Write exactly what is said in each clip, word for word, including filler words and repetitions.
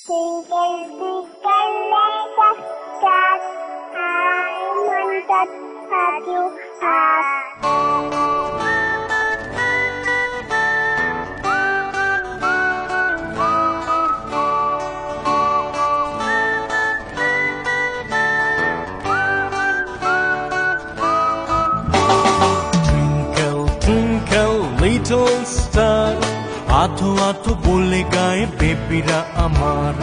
Twinkle, twinkle, little star, I wondered what you are. Little star, আধো আধো বলে গায়ে বেবিরা আমার।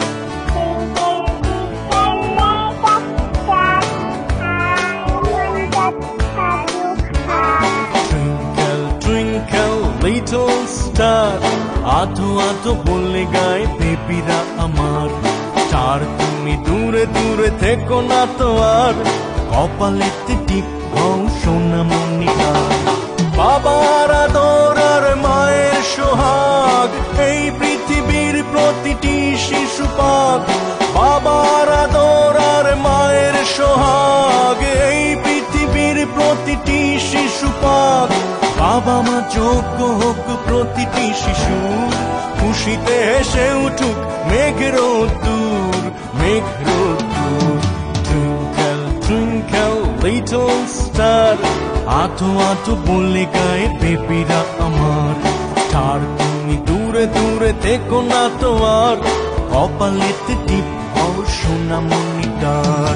Twinkle, twinkle, little star, আধো আধো বলে গায়ে বেবিরা আমার। চার তুমি দূরে দূরে থেকো না তো আর, কপালেতে টিপ হও সোনামণিটা। বাবার আদর আর মায়ের সোহাগ এই পৃথিবীর প্রতিটি শিশু পাক। বাবার আদর আর মায়ের সোহাগ এই পৃথিবীর প্রতিটি শিশু পাক। বাবা মা যোগ্য হোক প্রতিটি শিশু, খুশিতে হেসে উঠুক মেঘ রোদ্দুর, মেঘ রোদ্দুর। Twinkle, twinkle, little star, আধো আধো বলে গায়ে বেবিরা আমার। তার তুমি দূরে দূরে থেকো না তো আর, কপালেতে টিপ হও সোনামণিটার।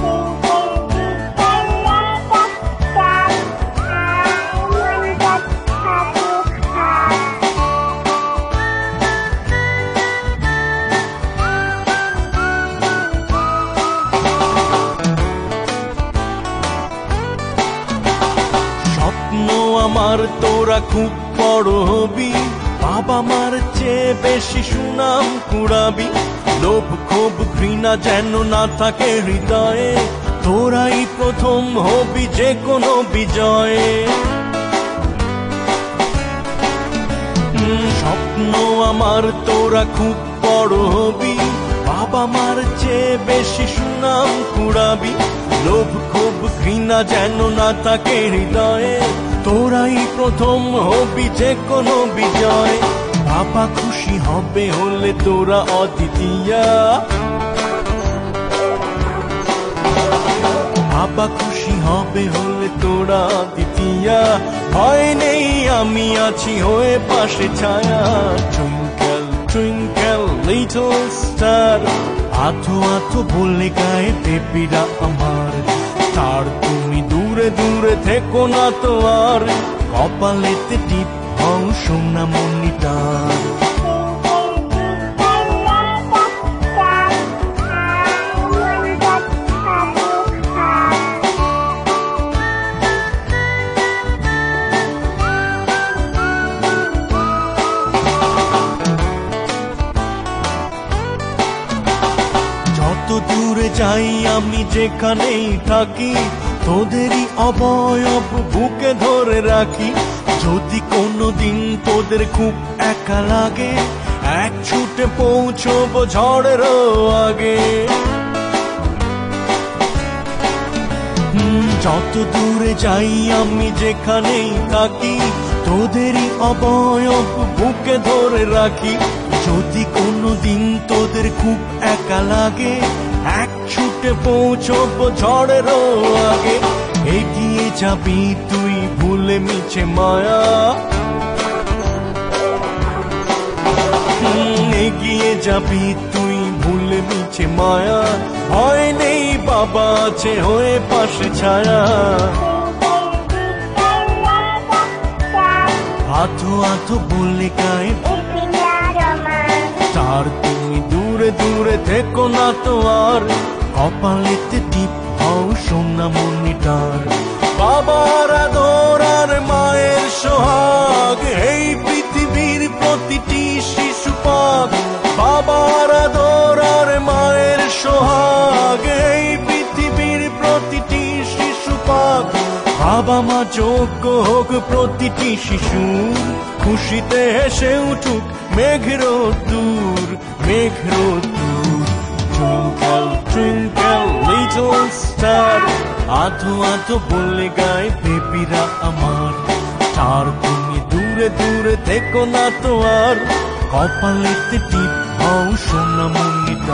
আমার তোরা খুব বড় হবি, বাবা মার চেয়ে বেশি সুনাম কুড়াবি। লোভ ক্ষোভ ঘৃণা যেন না থাকে হৃদয়ে, তোরাই প্রথম হবি যে কোনো বিজয়ে। স্বপ্ন আমার তোরা খুব বড় হবি, বাবা মার চেয়ে বেশি সুনাম কুড়াবি। লোভ ক্ষোভ ঘৃণা যেন না থাকে হৃদয়ে, তোরাই প্রথম হবি যে কোনো বিজয়। বাবা খুশি হবে হলে তোরা অদ্বিতীয়া, বাবা খুশি হবে হলে তোরা অদ্বিতীয়া। ভয় নেই আমি আছি হয়ে পাশে ছায়া। Twinkle, twinkle, little star, আধো আধো বলে গায়ে বেবিরা আমার। তার তুমি দূরে দূরে থেকো না তো আর, কপালেতে টিপ হও সোনামণিটার। যত দূরে যাই আমি যেখানেই থাকি, তোদেরই অবয়ব বুকে ধরে রাখি। যদি কোনোদিন তোদের খুব একা লাগে, এক ছুটে পৌঁছবো ঝড়েরও আগে। যত দূরে যাই আমি যেখানেই থাকি, তোদেরই অবয়ব বুকে ধরে রাখি। যদি কোনোদিন তোদের খুব একা লাগে, এক ছুটে পৌঁছবো ঝড়েরও আগে। এগিয়ে যাবি তুই ভুলে মিছে মায়া, এগিয়ে যাবি তুই ভুলে মিছে মায়া। ভয় নেই বাবা আছে হয়ে পাশে ছায়া। আধো আধো বলে গায়ে তার তুমি দূরে দূরে থেকো না তো আর, কপালেতে টিপ হও সোনামণিটার। বাবার আদর আর মায়ের সোহাগ এই পৃথিবীর প্রতিটি শিশু পাক। বাবার আদর আর মায়ের সোহাগ এই পৃথিবীর প্রতিটি শিশু পাক। বাবা মা যোগ্য হোক প্রতিটি শিশু, খুশিতে হেসে উঠুক মেঘ রোদ্দুর, মেঘ রোদ্দুর। Twinkle, twinkle, little star, আধো আধো বলে গায়ে বেবিরা আমার। তার তুমি দূরে দূরে থেকো না তো আর, কপালেতে টিপ হও সোনামণি